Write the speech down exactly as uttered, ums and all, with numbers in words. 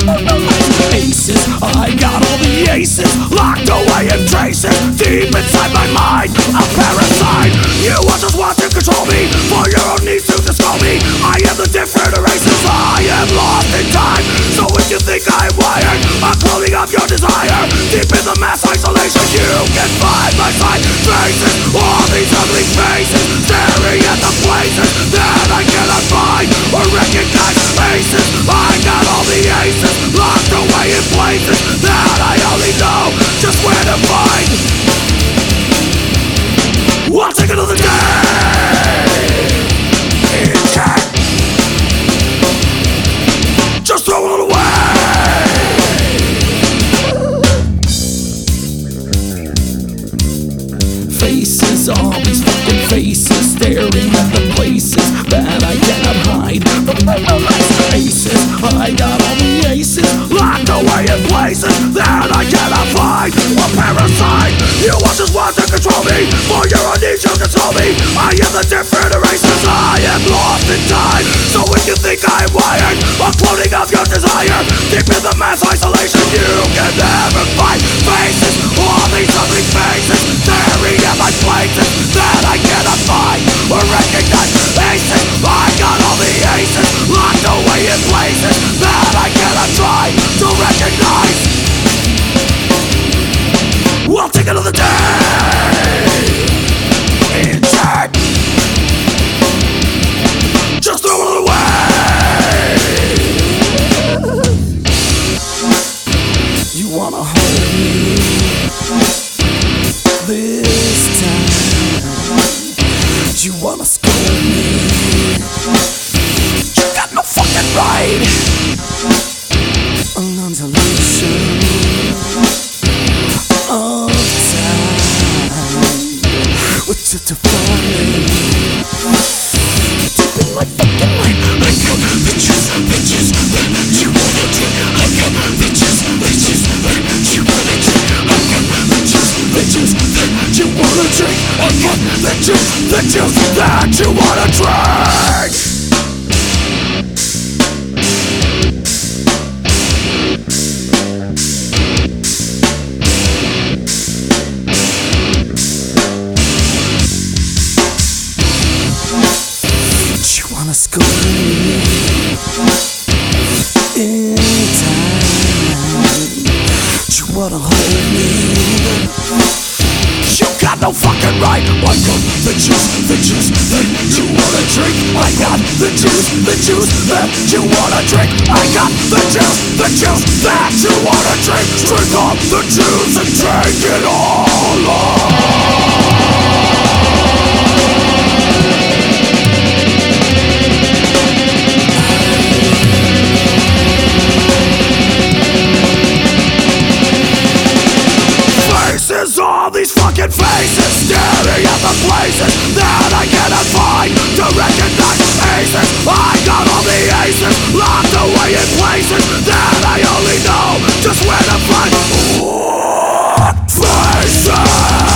Aces, I got all the aces locked away in traces deep inside my mind. A parasite. You all just want to control me for your own needs to discard me. I am the different races. I am lost in time. So if you think I'm wired, I'm clothing up your desire. Deep in the mass isolation, you can find my side faces. All these ugly faces staring at the places that I cannot find or recognize. Aces, I got all the aces locked away in places that I only know just where to find. I'll take another day in check. Just throw it away. Faces, all these fucking faces staring at the places that I cannot hide from my aces. I got all the aces locked away in places that I cannot find. A parasite. You all just want to control me for your own needs you control me. I am the different races. I am lost in time. So if you think I'm wired, a cloning of your desire deep in the mass isolation, you can never find faces. All these ugly faces staring at my places that I cannot find or recognize. Aces, I got all the aces locked away in places that I cannot try to recognize. I'll take another day in check. Just throw it away. You wanna hold me this time? You wanna scold me? You got no fucking right. An undulation of time with you to find me. Deep in my fucking mind, I got bitches, bitches that you wanna drink. I got bitches, bitches that you wanna drink. I got bitches, bitches that you wanna drink. I got bitches, bitches that you wanna drink. Wanna scold me in time? You wanna hold me? You got no fucking right. I got the juice, the juice that you wanna drink. I got the juice, the juice that you wanna drink. I got the juice, the juice that you wanna drink. Drink up the juice and drink it all up. All these fucking faces staring at the places that I cannot find to recognize. Aces, I got all the aces locked away in places that I only know just where to find. What faces?